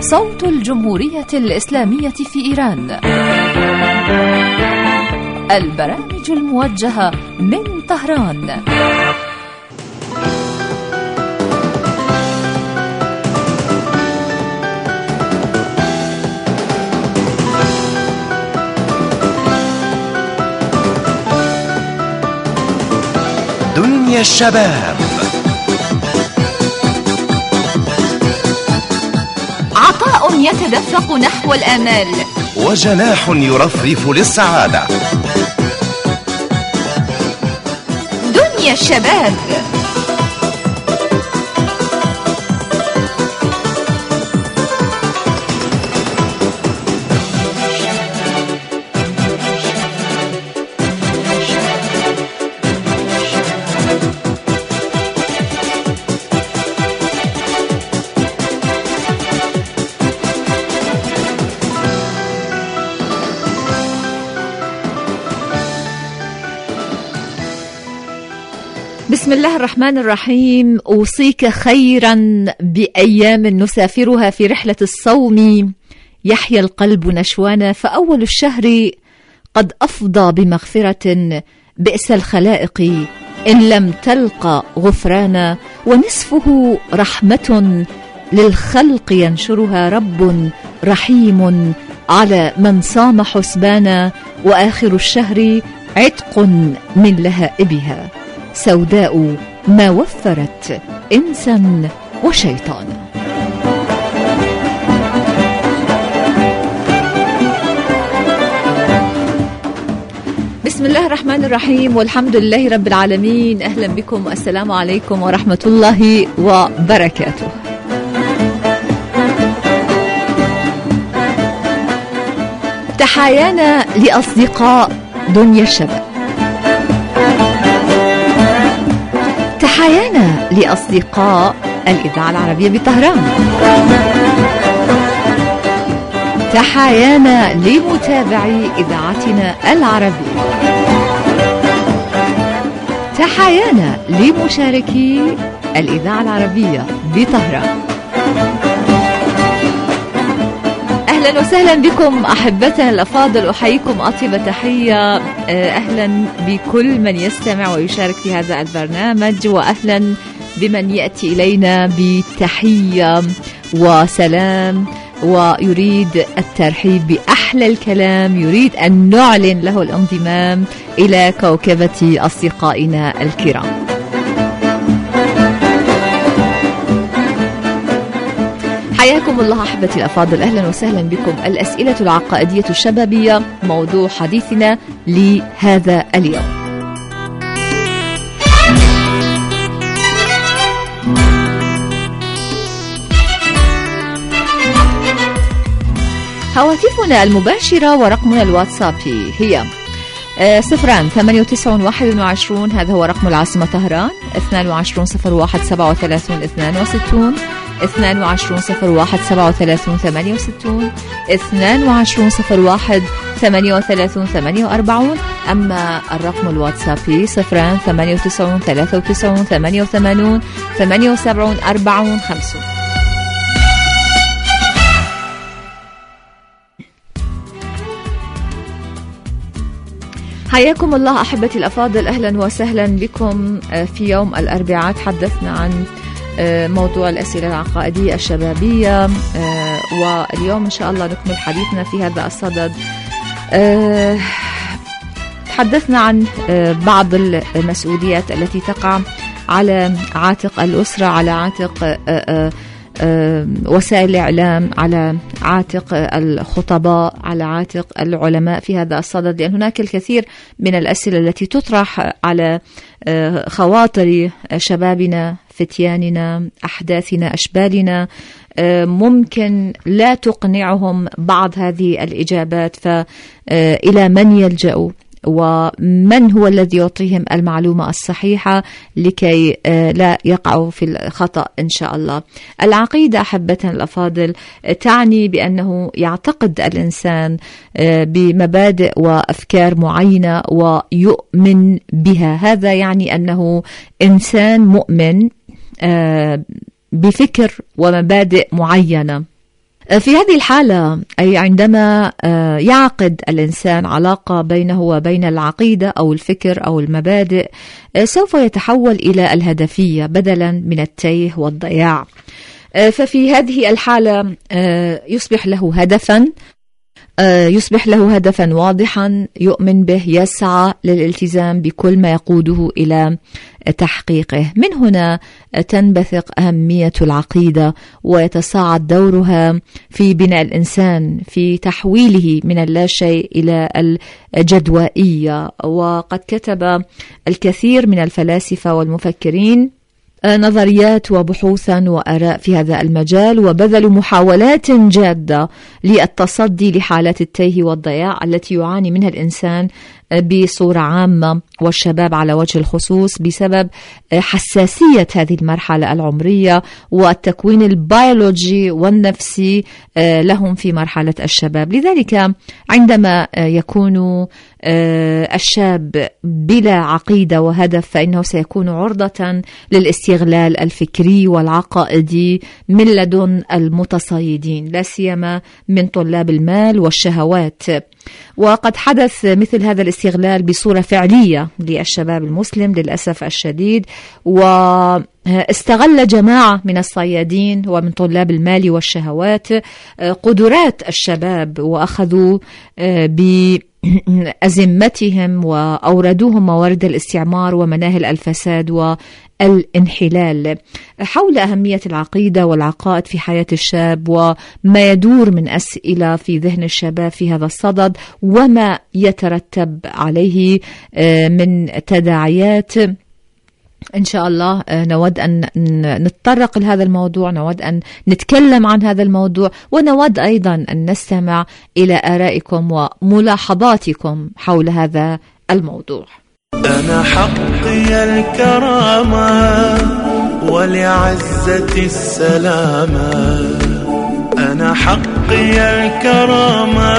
صوت الجمهورية الإسلامية في إيران. البرامج الموجهة من طهران. دنيا الشباب، عطاء يتدفق نحو الآمال، وجناح يرفرف للسعادة. دنيا الشباب. بسم الله الرحمن الرحيم. أوصيك خيرا بأيام نسافرها في رحلة الصوم، يحيا القلب نشوانا، فأول الشهر قد أفضى بمغفرة، بئس الخلائق إن لم تلق غفرانا، ونصفه رحمة للخلق ينشرها رب رحيم على من صام حسبانا، وآخر الشهر عتق من لهائبها، سوداء ما وفرت إنسا وشيطانا. بسم الله الرحمن الرحيم، والحمد لله رب العالمين. أهلا بكم، السلام عليكم ورحمة الله وبركاته. تحايانا لأصدقاء دنيا الشباب، تحايانا لأصدقاء الإذاعة العربية بطهران، تحايانا لمتابعي إذاعتنا العربية، تحايانا لمشاركي الإذاعة العربية بطهران. أهلا وسهلا بكم أحبتنا الأفاضل، أحييكم أطيب تحية. أهلا بكل من يستمع ويشارك في هذا البرنامج، وأهلا بمن يأتي إلينا بتحية وسلام ويريد الترحيب بأحلى الكلام، يريد أن نعلن له الانضمام إلى كوكبة أصدقائنا الكرام. حياكم الله أحبتي الأفاضل، أهلا وسهلا بكم. الأسئلة العقائدية الشبابية موضوع حديثنا لهذا اليوم. هواتفنا المباشرة ورقمنا الواتسابي هي 0-891-21، هذا هو رقم العاصمة طهران، 22-01-37-62، 22-01-37-68، 22-01-38-48. أما الرقم الواتسابي 0-98-93-88-78-74-50. حياكم الله أحبتي الأفاضل، أهلا وسهلا بكم. في يوم الأربعاء تحدثنا عن موضوع الأسئلة العقائدية الشبابية، واليوم إن شاء الله نكمل حديثنا في هذا الصدد. تحدثنا عن بعض المسؤوليات التي تقع على عاتق الأسرة، على عاتق وسائل الإعلام، على عاتق الخطباء، على عاتق العلماء في هذا الصدد، لأن هناك الكثير من الأسئلة التي تطرح على خواطر شبابنا، فتياننا، أحداثنا، أشبالنا، ممكن لا تقنعهم بعض هذه الإجابات، فإلى من يلجأوا ومن هو الذي يعطيهم المعلومة الصحيحة لكي لا يقعوا في الخطأ إن شاء الله. العقيدة أحبتنا الأفاضل تعني بأنه يعتقد الإنسان بمبادئ وأفكار معينة ويؤمن بها، هذا يعني أنه إنسان مؤمن بفكر ومبادئ معينة. في هذه الحالة أي عندما يعقد الإنسان علاقة بينه وبين العقيدة أو الفكر أو المبادئ، سوف يتحول إلى الهدفية بدلا من التيه والضياع. ففي هذه الحالة يصبح له هدفا واضحا يؤمن به، يسعى للالتزام بكل ما يقوده إلى تحقيقه. من هنا تنبثق أهمية العقيدة ويتصاعد دورها في بناء الإنسان، في تحويله من اللاشيء إلى الجدوائية. وقد كتب الكثير من الفلاسفة والمفكرين نظريات وبحوثا وآراء في هذا المجال، وبذلوا محاولات جادة للتصدي لحالات التيه والضياع التي يعاني منها الإنسان بصورة عامة، والشباب على وجه الخصوص، بسبب حساسية هذه المرحلة العمرية والتكوين البيولوجي والنفسي لهم في مرحلة الشباب. لذلك عندما يكون الشاب بلا عقيدة وهدف، فإنه سيكون عرضة للاستغلال الفكري والعقائدي من لدن المتصيدين، لا سيما من طلاب المال والشهوات. وقد حدث مثل هذا الاستغلال بصورة فعلية للشباب المسلم للأسف الشديد، واستغل جماعة من الصيادين ومن طلاب المال والشهوات قدرات الشباب، وأخذوا بأزمتهم وأوردوهم موارد الاستعمار ومناهل الفساد والانحلال. حول أهمية العقيدة والعقائد في حياة الشاب، وما يدور من أسئلة في ذهن الشباب في هذا الصدد، وما يترتب عليه من تداعيات، إن شاء الله نود أن نتطرق لهذا الموضوع، نود أن نتكلم عن هذا الموضوع، ونود أيضا أن نستمع إلى آرائكم وملاحظاتكم حول هذا الموضوع. أنا حقي الكرامة ولعزة السلامة، أنا حقي الكرامة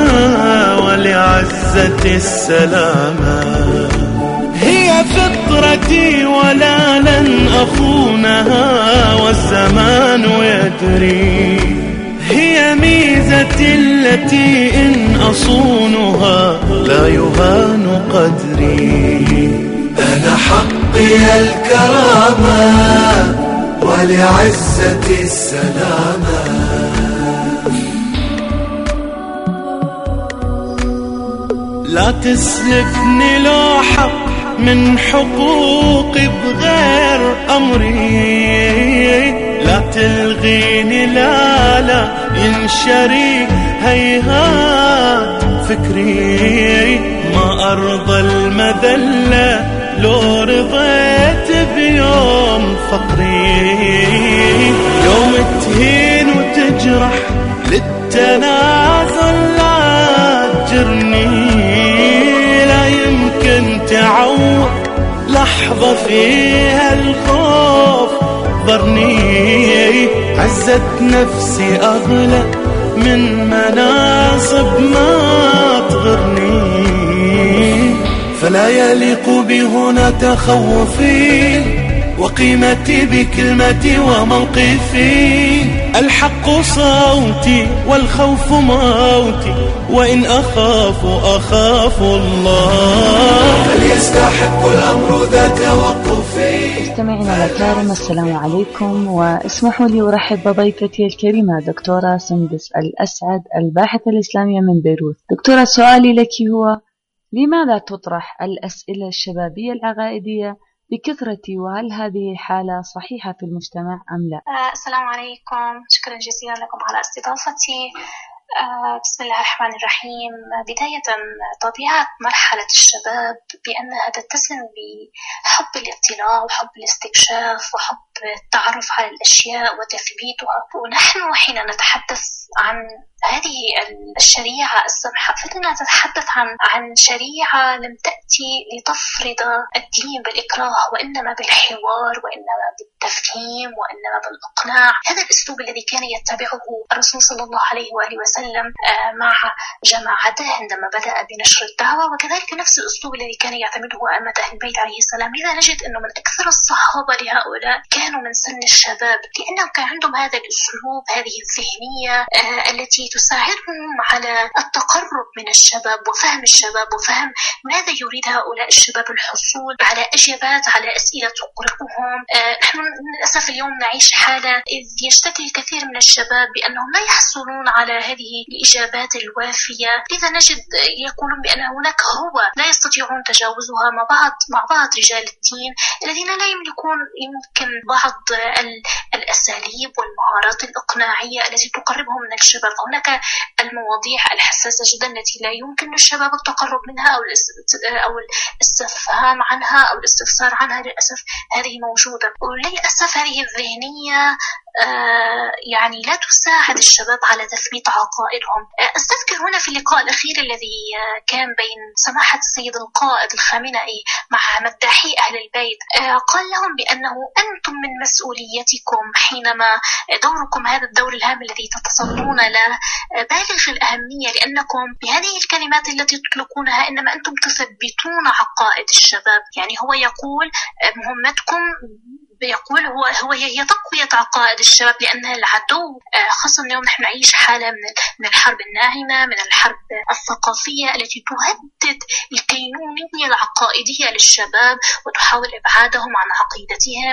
ولعزة السلامة، هي فطرتي ولا لن أخونها والزمان يدري، هي ميزتي التي إن أصونها لا يهان قدري. أنا حقي الكرامة ولعزة السلامة. لا تسلفني لو حق من حقوقي بغير أمري، لا تلغيني لا ينشري هيهات فكري، ما أرضى المذلة لو رضيت بيوم فقري، يوم تهين وتجرح للتنازل لا تجرني، لا يمكن تعوض لحظة فيها الخوف ضرني، عزت نفسي أغلى من مناصب ما تغرني، فلا يليق بهنا تخوفي وقيمتي بكلمتي وموقفي، الحق صوتي والخوف موتي، وإن أخاف الله فليستحق الأمر ذا توقفي. مستمعينا الكرام، السلام عليكم، واسمحوا لي أرحب بضيفتي الكريمة دكتورة سندس الأسعد، الباحثة الإسلامية من بيروت. دكتورة، سؤالي لك هو: لماذا تطرح الأسئلة الشبابية العقائدية بكثرة، وهل هذه حالة صحيحة في المجتمع أم لا؟ السلام عليكم، شكرا جزيلا لكم على استضافتي. بسم الله الرحمن الرحيم. بداية، طبيعة مرحلة الشباب بأنها تتسم بحب الاطلاع وحب الاستكشاف وحب التعرف على الأشياء وتثبيتها، ونحن حين نتحدث عن هذه الشريعة السمحة فإننا نتحدث عن شريعة لم تأتي لتفرض الدين بالإكراه، وإنما بالحوار، وإنما بالتفهيم، وإنما بالإقناع. هذا الأسلوب الذي كان يتبعه الرسول صلى الله عليه وآله وسلم مع جماعته عندما بدأ بنشر الدعوة، وكذلك نفس الأسلوب الذي كان يعتمده أئمة أهل البيت عليه السلام. لذا نجد أنه من أكثر الصحابة لهؤلاء كانوا من سن الشباب، لأنهم كان عندهم هذا الأسلوب، هذه الذهنية التي تساعدهم على التقرب من الشباب وفهم الشباب وفهم ماذا يريد هؤلاء الشباب، الحصول على إجابات على أسئلة تقربهم. نحن للأسف اليوم نعيش حالة إذ يشتكي الكثير من الشباب بأنهم لا يحصلون على هذه الإجابات الوافية، لذا نجد يقولون بأن هناك هوة لا يستطيعون تجاوزها مع بعض رجال الدين الذين لا يمكن بعض الأساليب والمهارات الإقناعية التي تقربهم من الشباب. هناك المواضيع الحساسة جدا التي لا يمكن للشباب التقرب منها أو الاستفهام عنها أو الاستفسار عنها. للأسف هذه موجودة، وللأسف هذه الذهنية يعني لا تساعد الشباب على تثبيت عقائدهم. أستذكر هنا في اللقاء الأخير الذي كان بين سماحة السيد القائد الخامنئي مع مداحي أهل البيت، قال لهم بأنه أنتم من مسؤوليتكم حينما دوركم هذا الدور الهام الذي تتصدون له بالغ الأهمية، لأنكم بهذه الكلمات التي تطلقونها إنما أنتم تثبتون عقائد الشباب. يعني هو يقول مهمتكم هي تقوية عقائد الشباب، لأن العدو خاصة اليوم نحن نعيش حالة من الحرب الناعمة، من الحرب الثقافية التي تهدد الكينونية العقائدية للشباب وتحاول إبعادهم عن عقيدتهم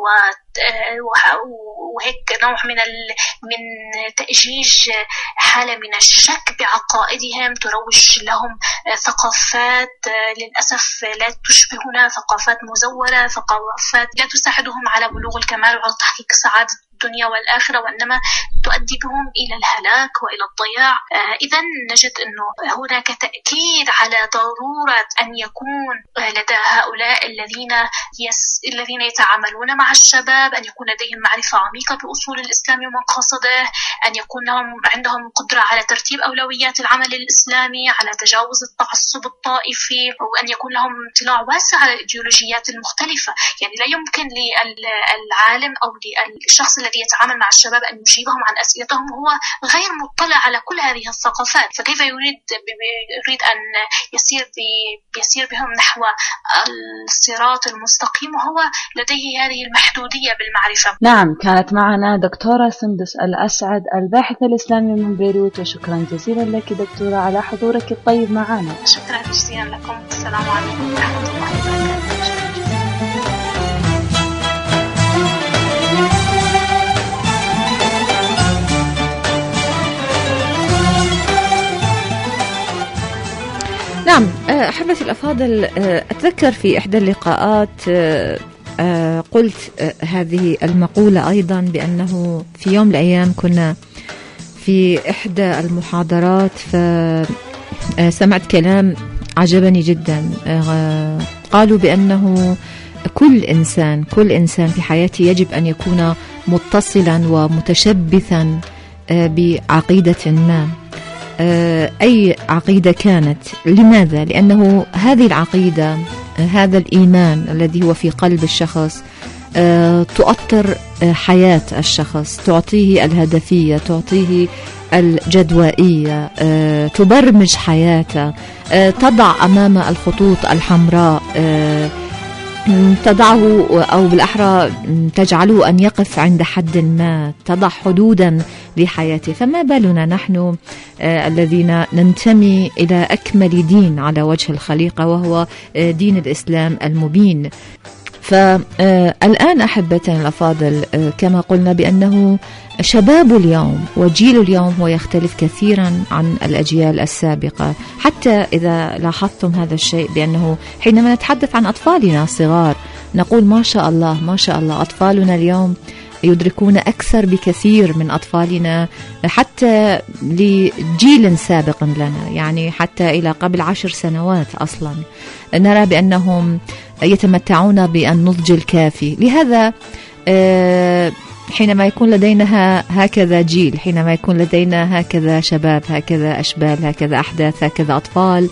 وهيك نوع من تأجيج حالة من الشك بعقائدهم، تروج لهم ثقافات للأسف لا تشبهنا، ثقافات مزورة، ثقافات لا تساعدهم على بلوغ الكمال وعلى تحقيق سعادة الدنيا والآخرة، وإنما تؤدي بهم إلى الهلاك وإلى الضياع. إذن نجد أنه هناك تأكيد على ضرورة أن يكون لدى هؤلاء الذين يتعاملون مع الشباب أن يكون لديهم معرفة عميقة بأصول الإسلام ومقاصده، أن يكون عندهم قدرة على ترتيب أولويات العمل الإسلامي، على تجاوز التعصب الطائفي، وأن يكون لهم اطلاع واسع على الإيديولوجيات المختلفة. يعني لا يمكن للعالم أو للشخص الذي يتعامل مع الشباب أن يجيبهم عن أسئلتهم وهو غير مطلع على كل هذه الثقافات، فكيف يريد أن يسير بهم نحو الصراط المستقيم وهو لديه هذه المحدودية بالمعرفة. نعم، كانت معنا دكتورة سندس الأسعد الباحثة الإسلامية من بيروت، وشكرا جزيلا لك دكتورة على حضورك الطيب معنا. شكرا جزيلا لكم، السلام عليكم ورحمة الله وبركاته. نعم أحبتي الأفاضل، أتذكر في إحدى اللقاءات قلت هذه المقولة أيضا، بأنه في يوم من الأيام كنا في إحدى المحاضرات فسمعت كلام عجبني جدا. قالوا بأنه كل إنسان في حياته يجب أن يكون متصلا ومتشبثا بعقيدة ما، أي عقيدة كانت. لماذا؟ لأنه هذه العقيدة، هذا الإيمان الذي هو في قلب الشخص تؤطر حياة الشخص، تعطيه الهدفية، تعطيه الجدوائية، تبرمج حياته، تضع أمام الخطوط الحمراء، تضعه أو بالأحرى تجعله أن يقف عند حد ما، تضع حدودا لحياته. فما بالنا نحن الذين ننتمي إلى أكمل دين على وجه الخليقة وهو دين الإسلام المبين. فالآن أحبتنا الأفاضل، كما قلنا بأنه شباب اليوم وجيل اليوم هو يختلف كثيرا عن الأجيال السابقة. حتى إذا لاحظتم هذا الشيء، بأنه حينما نتحدث عن أطفالنا الصغار نقول ما شاء الله ما شاء الله، أطفالنا اليوم يدركون أكثر بكثير من أطفالنا حتى لجيل سابق لنا، يعني حتى إلى قبل 10 سنوات أصلا نرى بأنهم يتمتعون بالنضج الكافي. لهذا حينما يكون لدينا هكذا جيل، حينما يكون لدينا هكذا شباب، هكذا أشبال، هكذا أحداث، هكذا أطفال،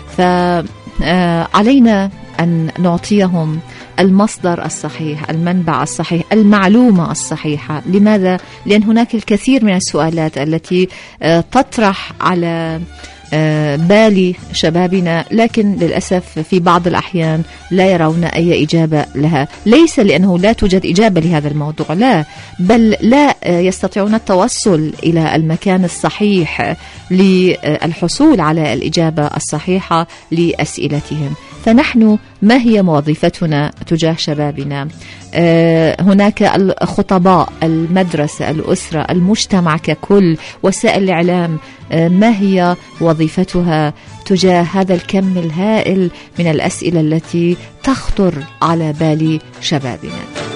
فعلينا أن نعطيهم المصدر الصحيح، المنبع الصحيح، المعلومة الصحيحة. لماذا؟ لأن هناك الكثير من السؤالات التي تطرح على بال شبابنا، لكن للأسف في بعض الأحيان لا يرون أي إجابة لها، ليس لأنه لا توجد إجابة لهذا الموضوع، لا، بل لا يستطيعون التوصل إلى المكان الصحيح للحصول على الإجابة الصحيحة لأسئلتهم. فنحن ما هي وظيفتنا تجاه شبابنا؟ هناك الخطباء، المدرسة، الأسرة، المجتمع ككل، وسائل الإعلام، ما هي وظيفتها تجاه هذا الكم الهائل من الأسئلة التي تخطر على بال شبابنا؟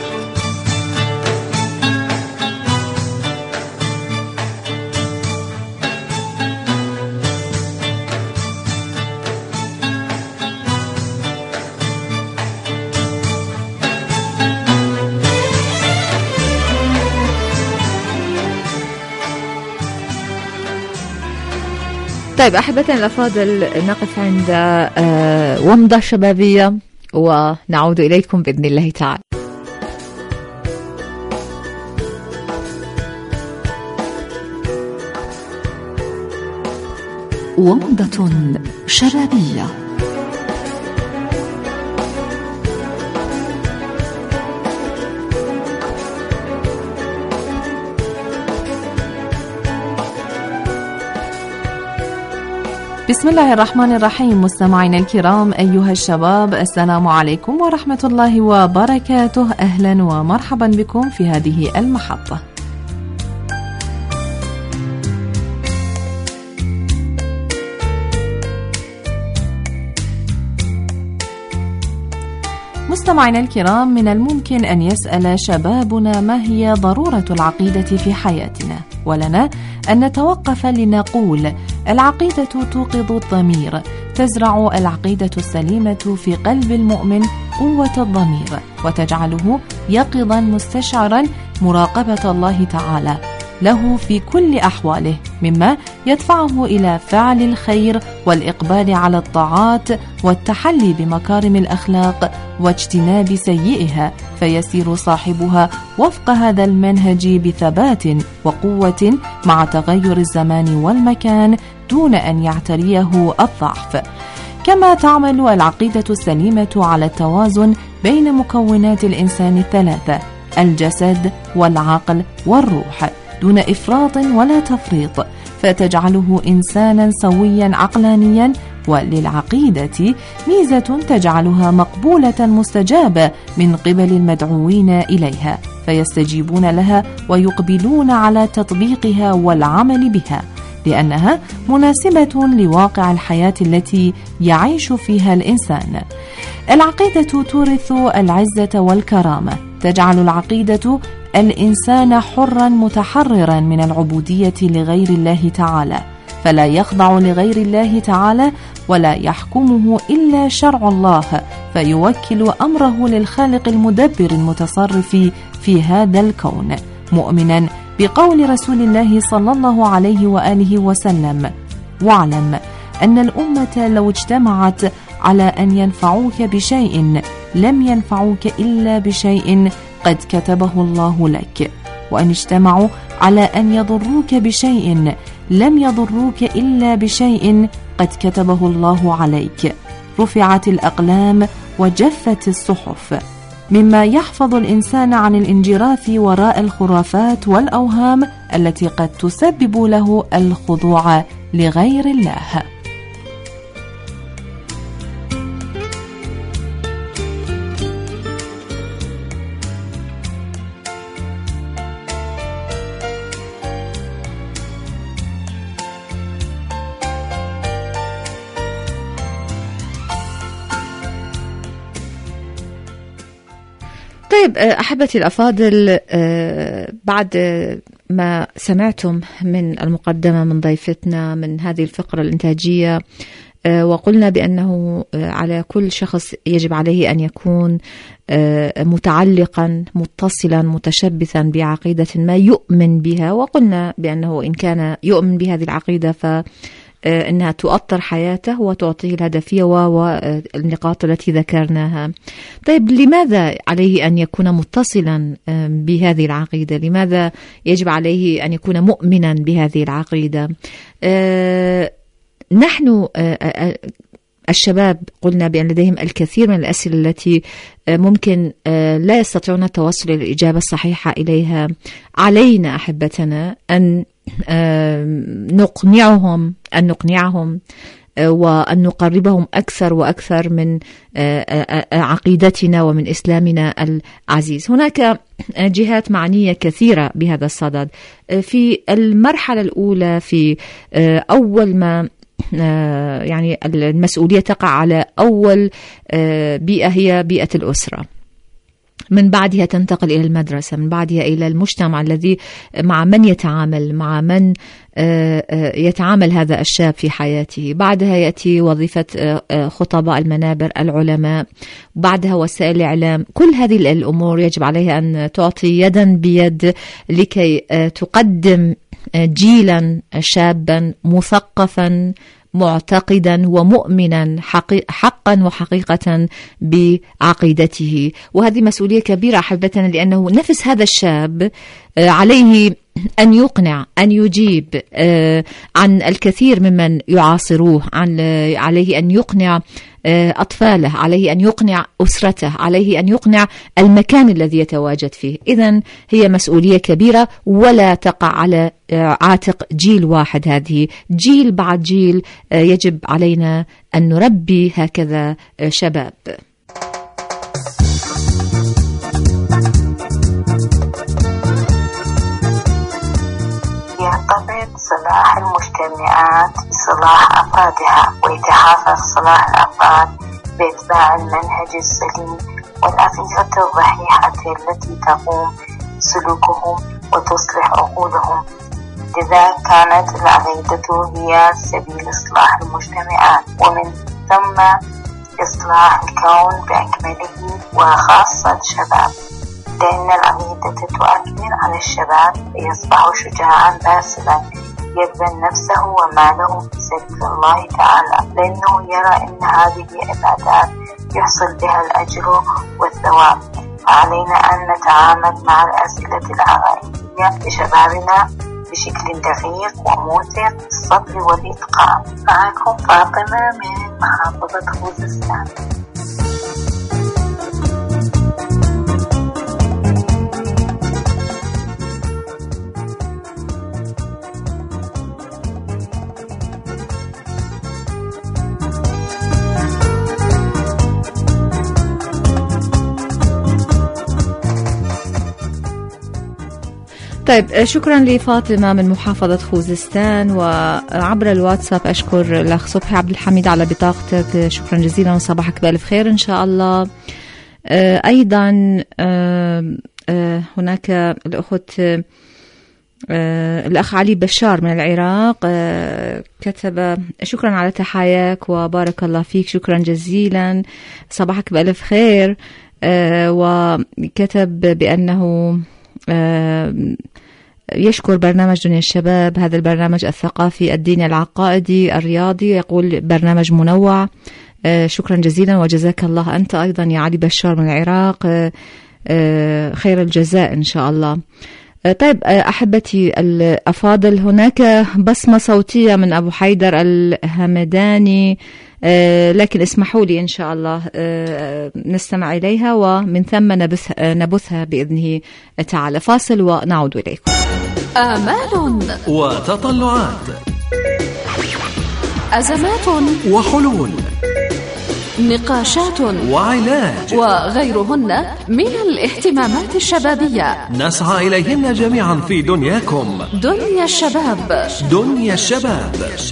طيب أحبتنا الأفاضل، نقف عند ومضة شبابية ونعود إليكم بإذن الله تعالى. ومضة شبابية. بسم الله الرحمن الرحيم. مستمعينا الكرام، أيها الشباب، السلام عليكم ورحمة الله وبركاته. أهلا ومرحبا بكم في هذه المحطة. مستمعينا الكرام، من الممكن أن يسأل شبابنا ما هي ضرورة العقيدة في حياتنا، ولنا أن نتوقف لنقول: العقيدة توقظ الضمير، تزرع العقيدة السليمة في قلب المؤمن قوة الضمير، وتجعله يقظا مستشعرا مراقبة الله تعالى له في كل أحواله، مما يدفعه إلى فعل الخير والإقبال على الطاعات والتحلي بمكارم الأخلاق واجتناب سيئها، فيسير صاحبها وفق هذا المنهج بثبات وقوة مع تغير الزمان والمكان دون أن يعتريه الضعف. كما تعمل العقيدة السليمة على التوازن بين مكونات الإنسان الثلاثة: الجسد والعقل والروح، دون إفراط ولا تفريط، فتجعله إنسانا سويا عقلانيا. وللعقيدة ميزة تجعلها مقبولة مستجابة من قبل المدعوين إليها، فيستجيبون لها ويقبلون على تطبيقها والعمل بها، لأنها مناسبة لواقع الحياة التي يعيش فيها الإنسان. العقيدة تورث العزة والكرامة، تجعل العقيدة الإنسان حرا متحررا من العبودية لغير الله تعالى، فلا يخضع لغير الله تعالى ولا يحكمه إلا شرع الله، فيوكل أمره للخالق المدبر المتصرف في هذا الكون، مؤمنا بقول رسول الله صلى الله عليه وآله وسلم: واعلم أن الأمة لو اجتمعت على أن ينفعوك بشيء لم ينفعوك إلا بشيء قد كتبه الله لك، وأن اجتمعوا على أن يضروك بشيء لم يضروك إلا بشيء قد كتبه الله عليك. رفعت الأقلام وجفت الصحف، مما يحفظ الإنسان عن الانجراف وراء الخرافات والأوهام التي قد تسبب له الخضوع لغير الله. طيب أحبتي الأفاضل، بعد ما سمعتم من المقدمة من ضيفتنا من هذه الفقرة الإنتاجية، وقلنا بأنه على كل شخص يجب عليه أن يكون متعلقا متصلا متشبثا بعقيدة ما يؤمن بها، وقلنا بأنه إن كان يؤمن بهذه العقيدة فإنها تؤطر حياته وتعطيه الهدفية والنقاط التي ذكرناها. طيب لماذا عليه أن يكون متصلا بهذه العقيدة؟ لماذا يجب عليه أن يكون مؤمنا بهذه العقيدة؟ نحن الشباب قلنا بأن لديهم الكثير من الأسئلة التي ممكن لا يستطيعون التوصل إلى الإجابة الصحيحة إليها. علينا أحبتنا أن نقنعهم وأن نقربهم أكثر وأكثر من عقيدتنا ومن إسلامنا العزيز. هناك جهات معنية كثيرة بهذا الصدد. في المرحلة الأولى، في أول ما يعني المسؤولية تقع على أول بيئة هي بيئة الأسرة، من بعدها تنتقل إلى المدرسة، من بعدها إلى المجتمع الذي مع من يتعامل، مع من يتعامل هذا الشاب في حياته. بعدها يأتي وظيفة خطباء المنابر، العلماء، بعدها وسائل الإعلام. كل هذه الأمور يجب عليها أن تعطي يدا بيد لكي تقدم جيلا شابا مثقفا معتقدا ومؤمنا حقا وحقيقة بعقيدته. وهذه مسؤولية كبيرة أحبتنا، لأنه نفس هذا الشاب عليه أن يقنع، أن يجيب عن الكثير ممن يعاصروه، عليه أن يقنع أطفاله، عليه أن يقنع أسرته، عليه أن يقنع المكان الذي يتواجد فيه. إذن هي مسؤولية كبيرة ولا تقع على عاتق جيل واحد، هذه جيل بعد جيل يجب علينا أن نربي هكذا شباب. يرتبط صلاح المجتمعات بصلاح أفرادها، ويتحافظ صلاح الأفراد بإتباع المنهج السليم والعقيدة الصحيحة التي تقوم سلوكهم وتصلح عقولهم. لذا كانت العقيدة هي سبيل إصلاح المجتمعات، ومن ثم إصلاح الكون بأكمله وخاصة الشباب، لأن العقيدة تؤثر على الشباب فيصبح شجاعا باسلا يبذل نفسه وماله في سبيل الله تعالى، لأنه يرى أن هذه عبادات يحصل بها الأجر والثواب. فعلينا أن نتعامل مع الأسئلة العقائدية لشبابنا بشكل دقيق وموثق بالصبر والإتقان. معكم فاطمة من محافظة خوزستان. طيب، شكرا لفاطمة من محافظة خوزستان. وعبر الواتساب أشكر الأخ صبحي عبد الحميد على بطاقتك، شكرا جزيلا وصباحك بألف خير إن شاء الله. أيضا هناك الأخت الأخ علي بشار من العراق كتب شكرا على تحاياك وبارك الله فيك، شكرا جزيلا صباحك بألف خير. وكتب بأنه يشكر برنامج دنيا الشباب، هذا البرنامج الثقافي الديني العقائدي الرياضي، يقول برنامج منوع. شكرا جزيلا وجزاك الله أنت أيضا يا علي بشار من العراق خير الجزاء إن شاء الله. طيب أحبتي الأفاضل، هناك بصمة صوتية من أبو حيدر الهمداني، لكن اسمحوا لي إن شاء الله نستمع إليها ومن ثم نبثها بإذنه تعالى. فاصل ونعود إليكم. آمال وتطلعات، أزمات وحلول، نقاشات وعلاج، وغيرهن من الاهتمامات الشبابية نسعى إليهن جميعا في دنياكم. دنيا الشباب. دنيا الشباب.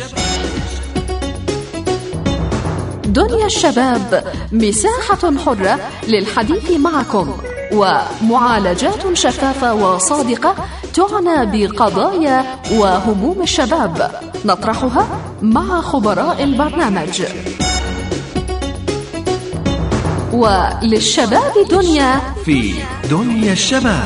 دنيا الشباب مساحة حرة للحديث معكم، ومعالجات شفافة وصادقة تعنى بقضايا وهموم الشباب نطرحها مع خبراء البرنامج. وللشباب دنيا في دنيا الشباب.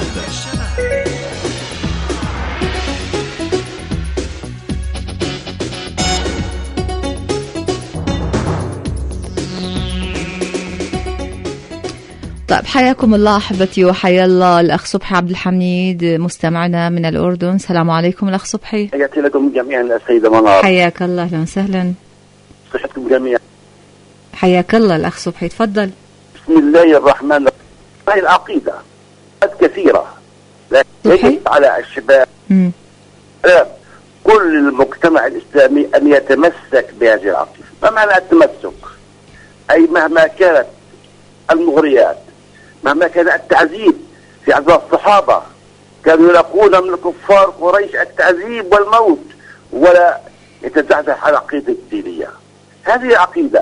طيب حياكم الله أحبتي وحيا الله الأخ صبحي عبد الحميد مستمعنا من الأردن. السلام عليكم الأخ صبحي. حياتي لكم جميعا السيدة منار. حياك الله، أهلا وسهلا. صحتكم جميعا. حياك الله الأخ صبحي، تفضل. بسم الله الرحمن الرحيم. هذه العقيدة كثيرة يجب على الشباب كل المجتمع الإسلامي أن يتمسك بهذه العقيدة. ما معنى التمسك؟ أي مهما كانت المغريات، مهما كان التعذيب في عهد الصحابة كانوا يلاقون من كفار قريش التعذيب والموت ولا يتزعزع على العقيدة الدينية. هذه عقيدة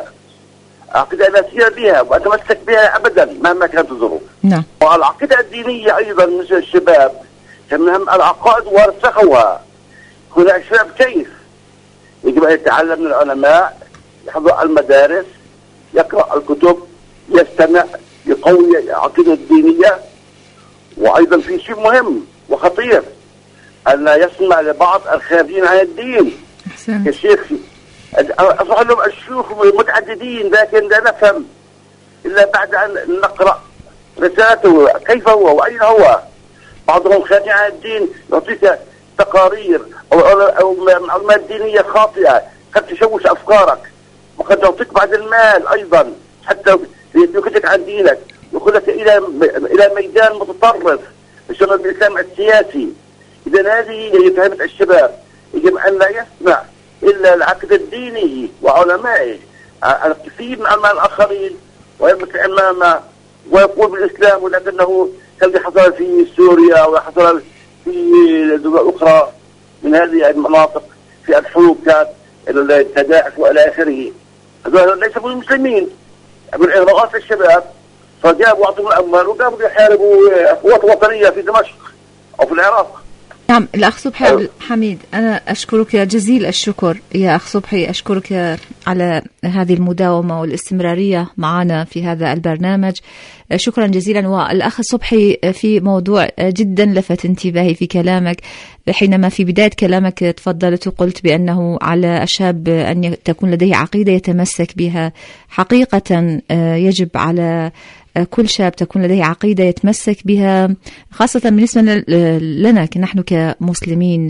نسير بها وأتمسك بها أبدا مهما كانت الظروف. نعم. والعقيدة الدينية أيضا مثل الشباب كمهم العقائد ورسخوها. هناك شباب كيف يجب أن يتعلم من العلماء، يحضر المدارس، يقرأ الكتب، يستمع، يقوي العقيدة الدينية. وأيضا في شيء مهم وخطير أن لا يسمع لبعض الخارجين عن الدين كشيخ. أصبح لهم الشيوخ متعددين لكن لا نفهم إلا بعد أن نقرأ رسالته كيف هو وأين هو. بعضهم خارجين عن الدين يعطيك تقارير أو معلومات دينية خاطئة قد تشوش أفكارك، وقد يعطيك بعض المال أيضا حتى يخرجك عن دينك، يخرجك إلى ميدان متطرف بسبب الإسلام السياسي. إذا هذه هي فهمة الشباب، يجب أن لا يسمع إلا العقد الديني وعلمائه الكثير من علماء الآخرين ويملك أمامه ويقول بالإسلام، ولكنه كالذي حصل في سوريا وحصل في دول أخرى من هذه المناطق في الحروب كانت التداعش وإلى آخره. هذول ليسوا مسلمين من رؤساء الشباب فجابوا أعطوا الأموال وقاموا يحاربوا قوات وطنية في دمشق أو في العراق. نعم الأخ صبحي عبد الحميد، أنا أشكرك جزيل الشكر يا أخ صبحي، أشكرك على هذه المداومة والاستمرارية معنا في هذا البرنامج، شكرا جزيلا. والأخ صبحي في موضوع جدا لفت انتباهي في كلامك حينما في بداية كلامك تفضلت وقلت بأنه على الشاب أن تكون لديه عقيدة يتمسك بها. حقيقة يجب على كل شاب تكون لديه عقيدة يتمسك بها، خاصة بالنسبة لنا نحن كمسلمين،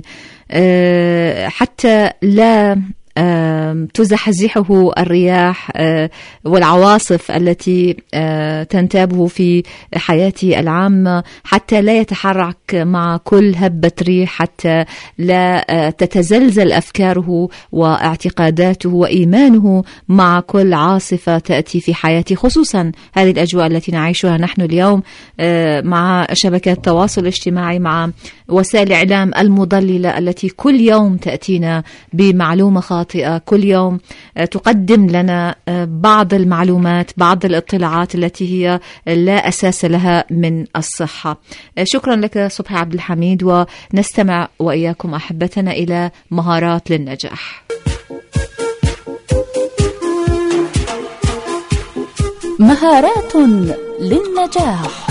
حتى لا تزحزحه الرياح والعواصف التي تنتابه في حياته العامة، حتى لا يتحرك مع كل هبة ريح، حتى لا تتزلزل أفكاره واعتقاداته وإيمانه مع كل عاصفة تأتي في حياته، خصوصا هذه الأجواء التي نعيشها نحن اليوم مع شبكات التواصل الاجتماعي، مع وسائل الإعلام المضللة التي كل يوم تأتينا بمعلومة خاطئة، كل يوم تقدم لنا بعض المعلومات، بعض الاطلاعات التي هي لا أساس لها من الصحة. شكرا لك صبحي عبد الحميد، ونستمع وإياكم أحبتنا إلى مهارات للنجاح. مهارات للنجاح.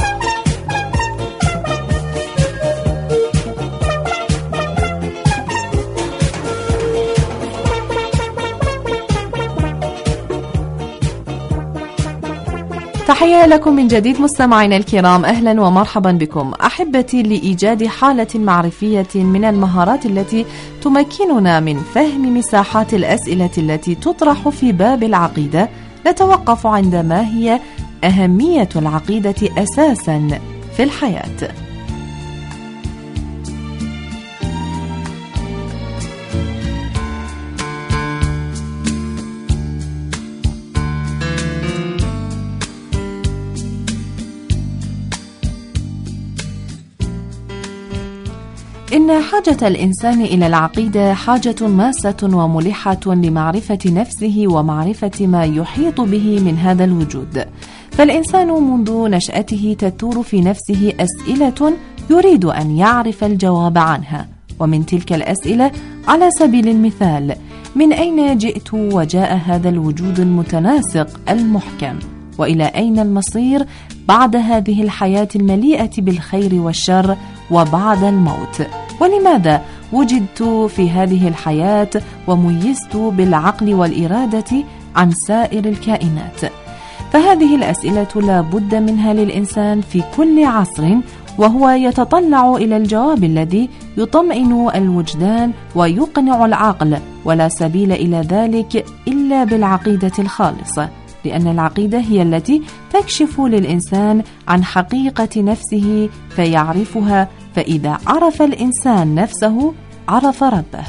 تحية لكم من جديد مستمعينا الكرام، أهلا ومرحبا بكم أحبتي لإيجاد حالة معرفية من المهارات التي تمكننا من فهم مساحات الأسئلة التي تطرح في باب العقيدة. نتوقف عند ما هي أهمية العقيدة أساسا في الحياة. إن حاجة الإنسان إلى العقيدة حاجة ماسة وملحة لمعرفة نفسه ومعرفة ما يحيط به من هذا الوجود. فالإنسان منذ نشأته تثور في نفسه أسئلة يريد أن يعرف الجواب عنها، ومن تلك الأسئلة على سبيل المثال: من أين جئت وجاء هذا الوجود المتناسق المحكم؟ وإلى أين المصير بعد هذه الحياة المليئة بالخير والشر وبعد الموت؟ ولماذا وجدت في هذه الحياة وميزت بالعقل والإرادة عن سائر الكائنات؟ فهذه الأسئلة لا بد منها للإنسان في كل عصر، وهو يتطلع إلى الجواب الذي يطمئن الوجدان ويقنع العقل، ولا سبيل إلى ذلك إلا بالعقيدة الخالصة، لأن العقيدة هي التي تكشف للإنسان عن حقيقة نفسه فيعرفها، فإذا عرف الإنسان نفسه عرف ربه،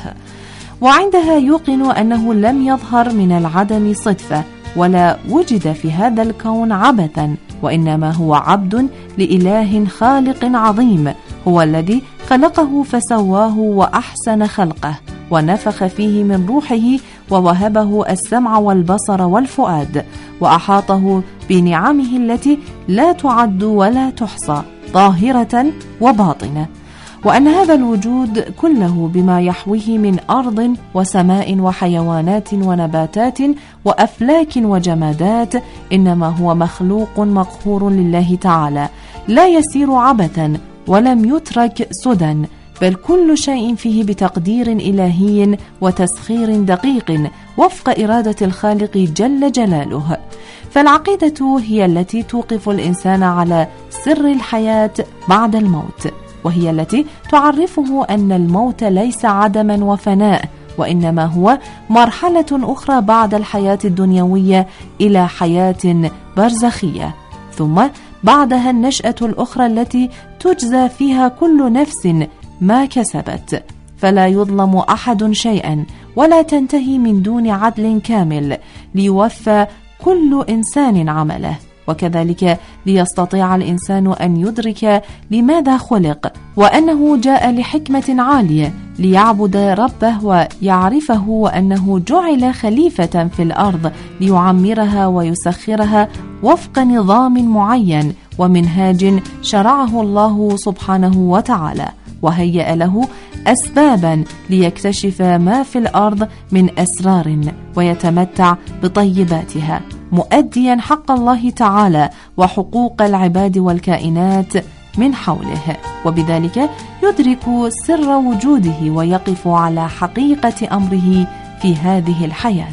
وعندها يوقن أنه لم يظهر من العدم صدفة، ولا وجد في هذا الكون عبثا، وإنما هو عبد لإله خالق عظيم، هو الذي خلقه فسواه وأحسن خلقه، ونفخ فيه من روحه ووهبه السمع والبصر والفؤاد، وأحاطه بنعمه التي لا تعد ولا تحصى ظاهرة وباطنة، وأن هذا الوجود كله بما يحويه من أرض وسماء وحيوانات ونباتات وأفلاك وجمادات إنما هو مخلوق مقهور لله تعالى، لا يسير عبثا ولم يترك سدى، بل كل شيء فيه بتقدير إلهي وتسخير دقيق وفق إرادة الخالق جل جلاله. فالعقيدة هي التي توقف الإنسان على سر الحياة بعد الموت، وهي التي تعرفه أن الموت ليس عدما وفناء، وإنما هو مرحلة أخرى بعد الحياة الدنيوية إلى حياة برزخية، ثم بعدها النشأة الأخرى التي تجزى فيها كل نفس ما كسبت، فلا يظلم أحد شيئا، ولا تنتهي من دون عدل كامل، ليوفى كل إنسان عمله، وكذلك ليستطيع الإنسان أن يدرك لماذا خلق، وأنه جاء لحكمة عالية ليعبد ربه ويعرفه، وأنه جعل خليفة في الأرض ليعمرها ويسخرها وفق نظام معين ومنهاج شرعه الله سبحانه وتعالى، وهيأ له أسبابا ليكتشف ما في الأرض من أسرار ويتمتع بطيباتها، مؤديا حق الله تعالى وحقوق العباد والكائنات من حوله، وبذلك يدرك سر وجوده ويقف على حقيقة أمره في هذه الحياة.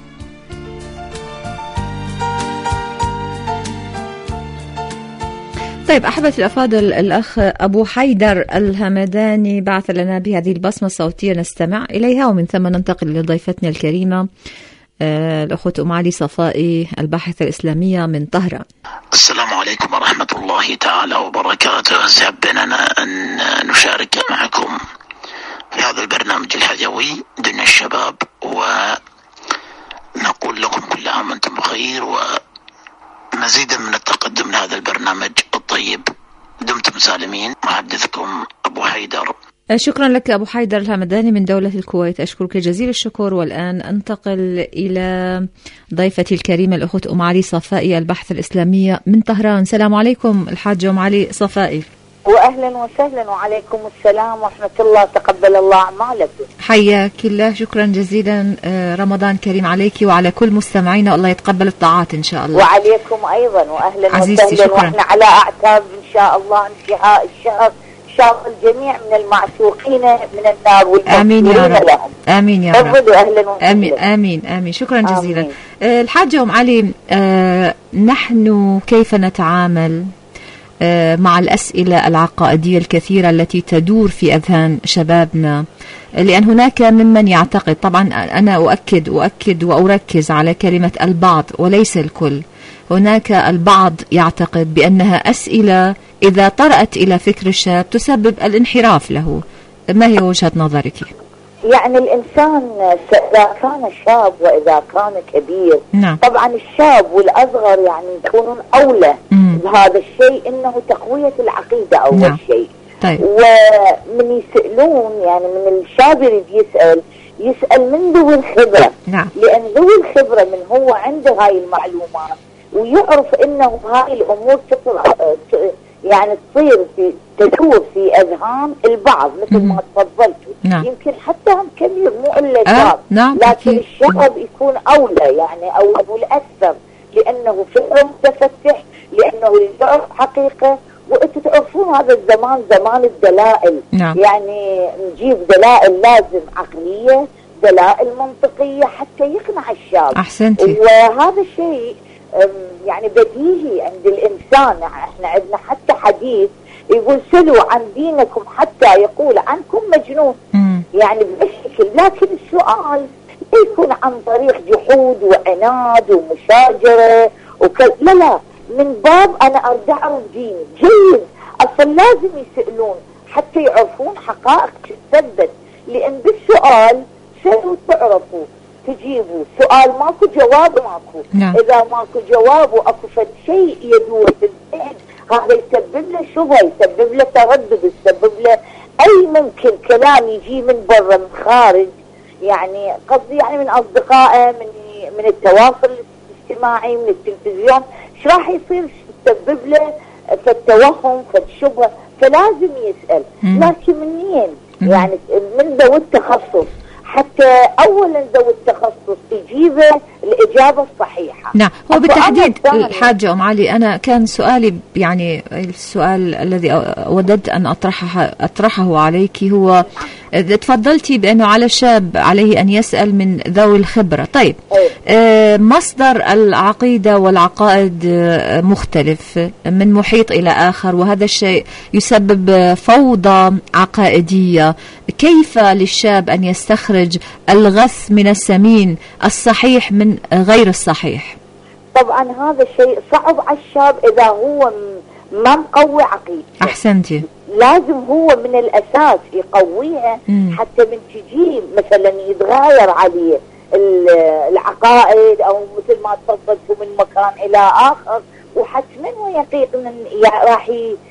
طيب أحبتي الأفاضل، الأخ أبو حيدر الهمداني بعث لنا بهذه البصمة الصوتية نستمع إليها، ومن ثم ننتقل لضيفتنا الكريمة الأخت أم علي صفائي الباحثة الإسلامية من طهران. السلام عليكم ورحمة الله تعالى وبركاته. سعد بنا أن نشارك معكم في هذا البرنامج الحيوي دنيا الشباب، ونقول لكم كل عام وأنتم بخير ومزيدا من التقدم لهذا البرنامج الطيب. دمتم سالمين. محدثكم أبو حيدر. شكرا لك أبو حيدر الهمداني من دولة الكويت، أشكرك جزيل الشكر. والآن أنتقل إلى ضيفتي الكريمة الأخت أم علي صفائي الباحثة الإسلامية من طهران. السلام عليكم الحاجة أم علي صفائي. وأهلا وسهلا، وعليكم السلام ورحمة الله، تقبل الله أعمالكم. حياك الله، شكرا جزيلا. رمضان كريم عليك وعلى كل مستمعينا، الله يتقبل الطاعات إن شاء الله. وعليكم أيضا، وأهلا عزيزتي وسهلا. شكرا. وإحنا على أعتاب إن شاء الله انتهاء الشهر، إن شاء الله الجميع من المعشوقين من النار والمغفورين لهم. آمين يا رب. تفضلوا، أهلا وسهلا. آمين آمين آمين. شكرا جزيلا. الحاجة أم علي، نحن كيف نتعامل مع الأسئلة العقائدية الكثيرة التي تدور في أذهان شبابنا؟ لأن هناك ممن يعتقد، طبعا أنا أؤكد وأركز على كلمة البعض وليس الكل، هناك البعض يعتقد بأنها أسئلة إذا طرأت إلى فكر الشاب تسبب الانحراف له. ما هي وجهة نظرك؟ يعني الإنسان إذا كان شاب وإذا كان كبير، نعم. طبعا الشاب والأصغر يعني يكونون أولى بهذا الشيء، إنه تقوية العقيدة أول نعم. شيء. طيب. ومن يسألون يعني من الشاب يريد يسأل من ذوي الخبرة. نعم. لأن ذوي الخبرة من هو عنده هاي المعلومات ويعرف إنه هاي الأمور يعني تصير تدور في أذهان البعض مثل ما تفضلتوا. نعم. يمكن حتى هم كبير مو إلا شاب. نعم. لكن أكيد. الشاب يكون أولى يعني أو الأكثر، لأنه فكره متفتح، لأنه يعرف حقيقة. وأنتوا تعرفون هذا الزمان زمان الدلائل. نعم. يعني نجيب دلائل لازم عقلية، دلائل منطقية حتى يقنع الشاب. أحسنتي. وهذا الشيء يعني بديهي عند الإنسان. احنا عندنا حتى حديث يقول سلوا عن دينكم حتى يقول عنكم مجنون. يعني بهالشكل. لكن السؤال يكون عن طريق جحود وعناد ومشاجرة لا من باب أنا أريد أعرف ديني جيد. أصلا لازم يسألون حتى يعرفون حقائق تثبت، لأن بالسؤال سألوا تعرفوا تجيبوا. سؤال ماكو جواب ماكو. نعم. إذا ماكو جواب وأكو شيء يدور في الذهن هذا يسبب له شبهة، يسبب له تردد، يسبب له أي ممكن كلام يجي من برا من خارج، يعني قصدي يعني من أصدقائه من التواصل الاجتماعي من التلفزيون، ايش راح يصير يسبب له فالتوهم فالشبهة. فلازم يسأل. لكن منين؟ يعني من ذوي التخصص حتى أولا ذوي التخصص يجيبه الإجابة الصحيحة. نعم. هو بالتحديد الحاجة أم علي أنا كان سؤالي يعني السؤال الذي وددت أن أطرحه عليك هو تفضلتي بأنه على الشاب عليه أن يسأل من ذوي الخبرة. طيب مصدر العقيدة والعقائد مختلف من محيط إلى آخر، وهذا الشيء يسبب فوضى عقائدية. كيف للشاب أن يستخرج الغث من السمين، الصحيح من غير الصحيح؟ طبعا هذا الشيء صعب على الشاب إذا هو ما مقوي عقيدته. أحسنتي. لازم هو من الأساس يقويها حتى من تجي مثلا يتغير عليه العقائد أو مثل ما تفضلتوا من مكان إلى آخر، وحتما ويقينا راح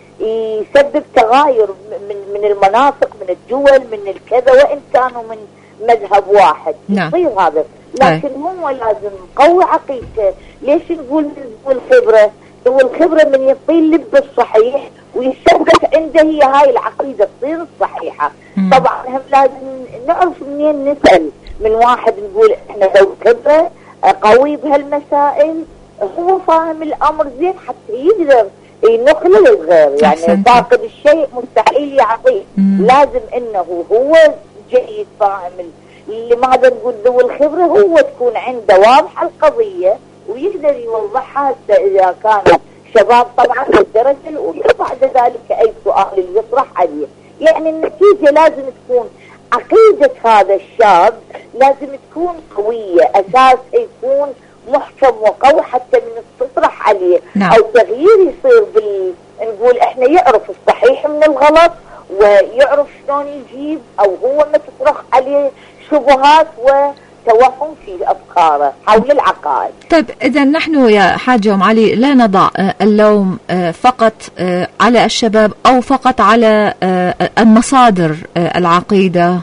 يسبب تغاير من المناطق من الدول من الكذا وإن كانوا من مذهب واحد. نعم. يصير هذا. لكن هو لازم يقوي عقيدته. ليش نقول من الخبرة؟ هو الخبرة من يطي اللب الصحيح ويثبت عنده هي هاي العقيدة تصير الصحيحة. طبعا هم لازم نعرف منين نسأل. من واحد نقول احنا ذو خبرة قوي بهالمسائل هو فاهم الأمر زين حتى يقدر ينقله للغير. يعني فاقد الشيء مستحيل يعطيه. لازم انه هو جيد فاهم. لماذا نقول ذو الخبرة؟ هو تكون عنده واضحة القضية ويقدر يوضحها إذا كان شباب طبعا بالدرجة الأولى. بعد ذلك أي سؤال اللي يطرح عليه. يعني النتيجة لازم تكون عقيدة هذا الشاب لازم تكون قوية، أساس يكون محكم وقوي حتى من تطرح عليه. نعم. أو تغيير يصير نقول إحنا يعرف الصحيح من الغلط ويعرف شلون يجيب، أو هو ما تطرح عليه شبهات توهم في أفكاره حول العقائد. طيب إذا نحن يا حاجة أم علي لا نضع اللوم فقط على الشباب أو فقط على المصادر العقيدة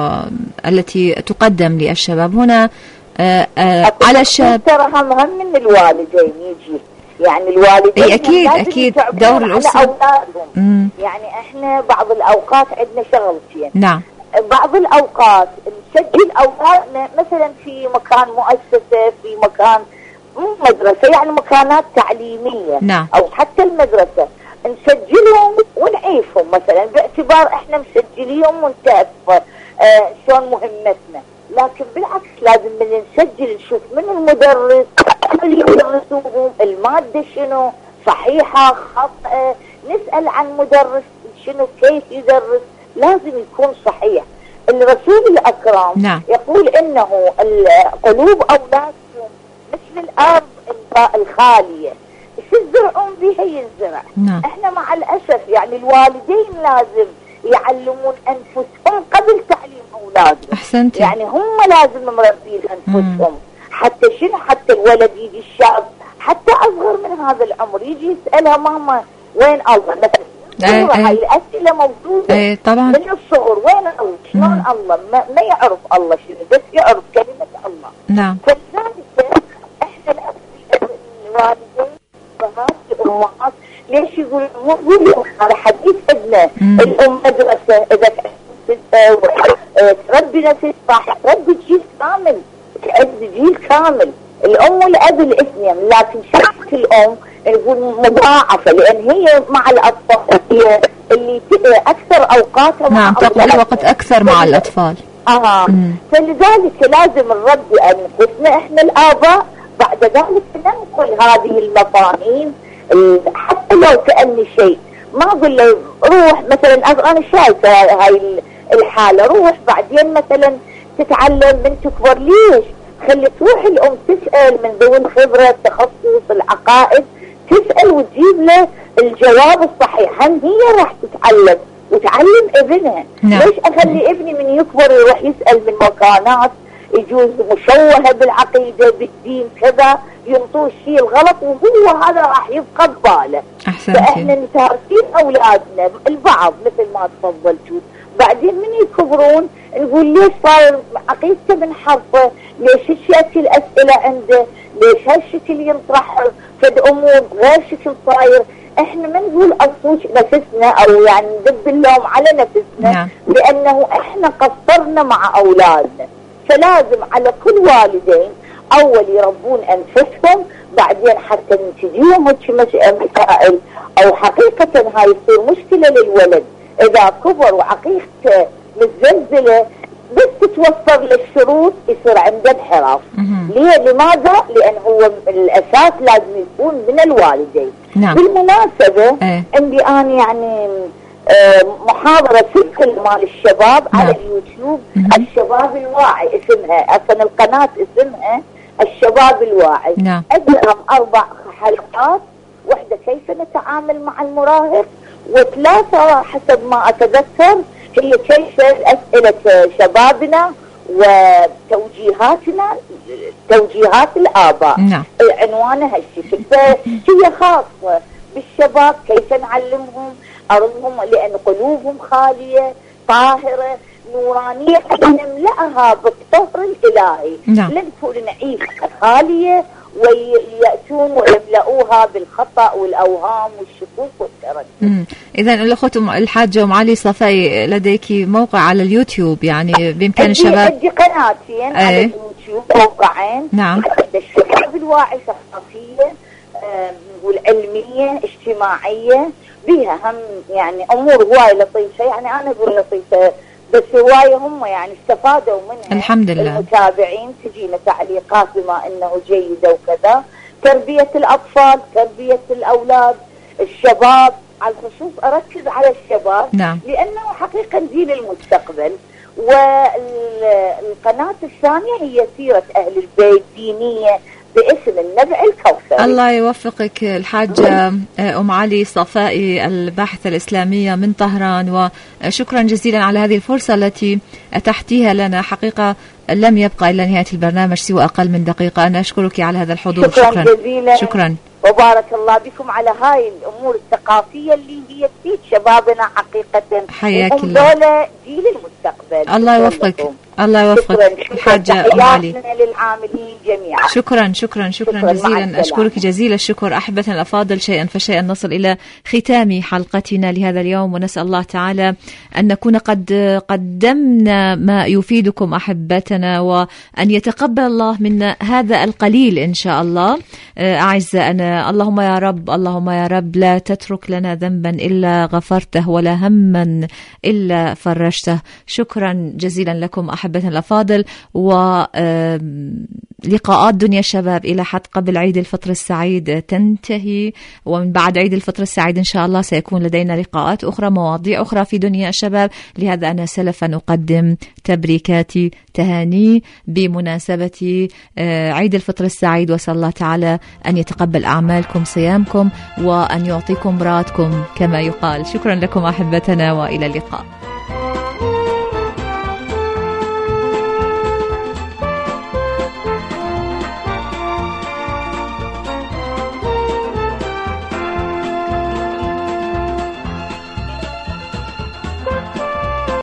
التي تقدم للشباب. هنا على الشاب ترى هم من الوالدين يجي. يعني الوالدين أكيد دور الأسرة أولادهم. يعني إحنا بعض الأوقات عندنا شغلتين. نعم. بعض الأوقات نسجل أولادنا مثلا في مكان مؤسسة في مكان مدرسة يعني مكانات تعليمية. نعم. أو حتى المدرسة نسجلهم ونعيفهم مثلا باعتبار إحنا مسجليهم ونتعرف شلون مهمتنا. لكن بالعكس لازم من نسجل نشوف من المدرس اللي يدرسوهم المادة شنو صحيحة خاطئة، نسأل عن مدرس شنو كيف يدرس لازم يكون صحيح. الرسول الأكرم نعم. يقول إنه قلوب أولادكم مثل الأرض الخالية يزرعون بها ينزرع. نعم. إحنا مع الأسف يعني الوالدين لازم يعلمون أنفسهم قبل تعليم أولادهم. أحسنتي. يعني هم لازم مربين أنفسهم. حتى شنو حتى الولد يجي الشاب حتى أصغر من هذا العمر يجي يسألها ماما وين الله مثلا. هاي الأسئلة موجودة طبعا من الصغر. وين الله شلون الله ما يعرف الله شنو بس يعرف كلمة الله. نعم. فلذلك احنا الوالدين الأمهات ليش يقولون على حديث ابنه الأم مدرسة إذا تربي نفس صح تربي جيل كامل تعد جيل كامل. الأم والأب الاثنين لكن شخص الأم نقول مضاعفة لأن هي مع الأطفال هي اللي أكثر أوقاتها نعم تقضي وقت أكثر مع الأطفال. فلذلك لازم نربي أنفسنا إحنا الآباء بعد ذلك ننقل هذه المفاهيم. حتى لو سألني شيء ما أقول له روح مثلا، أنا شايفة هاي الحالة، روح بعدين مثلا تتعلم من تكبر. ليش؟ خلي تروح الأم تسأل من ذوي الخبرة التخصص العقائد، تسأل وتجيب له الجواب الصحيح. هم هي راح تتعلم وتعلم ابنها. ليش أخلي ابني من يكبر يروح يسأل من مكانات يجوز مشوهة بالعقيدة بالدين كذا، ينطوه الشيء الغلط وهو هذا راح يبقى بباله. فإحنا نتاركين أولادنا البعض مثل ما تفضلتوا، بعدين من يكبرون نقول ليش صار عقيدته بنحرفه، ليش هالشكل الأسئلة عنده، ليش هالشكل ينطرح فد أمور غير شكل صاير. احنا ما نقول اصوش نفسنا او يعني ندب اللوم على نفسنا، لانه احنا قصرنا مع اولادنا. فلازم على كل والدين اول يربون انفسهم، بعدين حتى تجيهم مسائل او حقيقة هاي تصير مشكلة للولد اذا كبر وعقيدته متزلزلة، بس تتوفر للشروط يصير عنده انحراف. ليه؟ لماذا؟ لان هو الاساس لازم يكون من الوالدين. بالمناسبة عندي انا يعني محاضرة سلسلة مال الشباب على اليوتيوب، الشباب الواعي اسمها، اصلا القناة اسمها الشباب الواعي. عندهم 4 حلقات، واحدة كيف نتعامل مع المراهق، وثلاثة حسب ما اتذكر هي كيف أسئلة شبابنا وتوجيهاتنا، توجيهات الآباء. عنوانها هالشكل. فهي خاصة بالشباب، كيف نعلمهم أرضهم، لأن قلوبهم خالية طاهرة نورانية نملأها بالطهر الإلهي. لا نكون نعيش خالية ويأتون ويملؤوها بالخطأ والأوهام والشكوك والتردد. إذا الأخت الحاجة أم علي صفائي لديك موقع على اليوتيوب، يعني بإمكان الشباب. عندي قناتين على اليوتيوب، موقعين. الشباب الواعي ثقافية، نقول علمية اجتماعية، بها هم يعني أمور هواي لطيفة، يعني أنا أقول لطيفة بس هواية هم يعني استفادوا منها الحمد لله. المتابعين تجينا تعليقات بما انه جيدة وكذا. تربية الاطفال، تربية الاولاد، الشباب على الخصوص اركز على الشباب. لانه حقيقة جيل المستقبل. والقناة الثانية هي سيرة اهل البيت دينية باسم النبع الكوثري. الله يوفقك الحاجة أم علي صفائي الباحثة الإسلامية من طهران، وشكرا جزيلا على هذه الفرصة التي أتحتيها لنا. حقيقة لم يبقى إلا نهاية البرنامج سوى أقل من دقيقة. أنا أشكرك على هذا الحضور. شكرا جزيلا. شكرا وبارك الله بكم على هاي الأمور الثقافية اللي هي تفيد شبابنا حقيقة. حياك الله. دولة جيل المستقبل. الله يوفقك. الله يوفقك الحاجة أم علي. للعاملين جميعا. شكرا جزيلا. أشكرك جزيل الشكر. أحبتنا الأفاضل، شيئا فشيئا نصل إلى ختام حلقتنا لهذا اليوم، ونسأل الله تعالى أن نكون قد قدمنا ما يفيدكم أحبتنا، وأن يتقبل الله منا هذا القليل إن شاء الله. أعزائنا، اللهم يا رب، اللهم يا رب لا تترك لنا ذنبا إلا غفرته ولا هما إلا فرجته. شكرا جزيلا لكم أحبتنا الأفاضل، ولقاءات دنيا الشباب إلى حد قبل عيد الفطر السعيد تنتهي، ومن بعد عيد الفطر السعيد إن شاء الله سيكون لدينا لقاءات أخرى، مواضيع أخرى في دنيا الشباب. لهذا أنا سلفا أقدم تبريكاتي تهاني بمناسبة عيد الفطر السعيد، وأسأل الله تعالى أن يتقبل أعمالكم صيامكم وأن يعطيكم براتكم كما يقال. شكرا لكم أحبتنا، وإلى اللقاء.